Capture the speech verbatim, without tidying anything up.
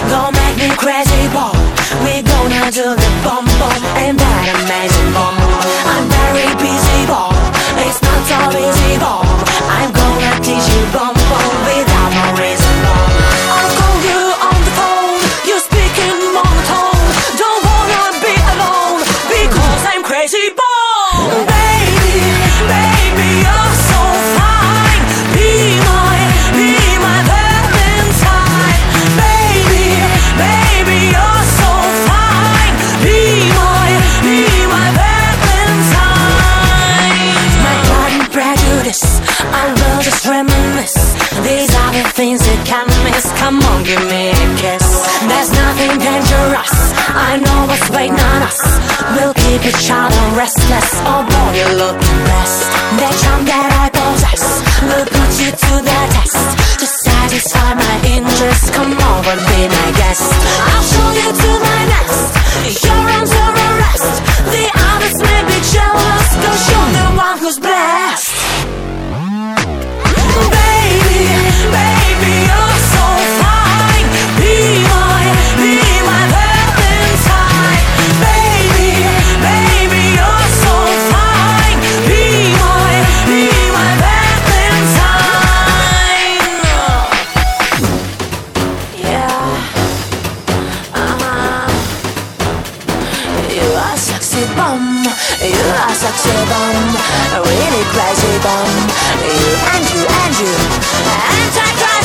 Gon' make me crazy, boy. We gonna do the bum bum and that amazing bum. I'm very busy, boy. It's not so easy, boy. I'm gonna teach you bum bum without no reason, boy. I'll call you on the phone. You're speaking monotone. Don't wanna be alone because I'm crazy, boy. Baby, baby, you're so fine. Be my, be my Valentine. Baby, baby, you're so fine. Be my, be my Valentine. My pride and prejudice, I will just reminisce. These are the things you can't miss. Come on, give me a kiss. There's nothing dangerous. I know what's waiting on us. We'll keep each other restless. Oh boy, you look impressed. The charm that I possess will put you to the test. To satisfy my interest, come over, be my guest. I'll show you to my nest. You're under arrest. The others may be jealous, cause you're the one who's blessed. Baby, baby, you're so fine. Be my, be my Valentine. Baby, baby, you're so fine. Be my, be my Valentine. Yeah, uh-huh. You are sexy bum. You are sexy bum. Really crazy bum. You and you and you. Anti-Christ.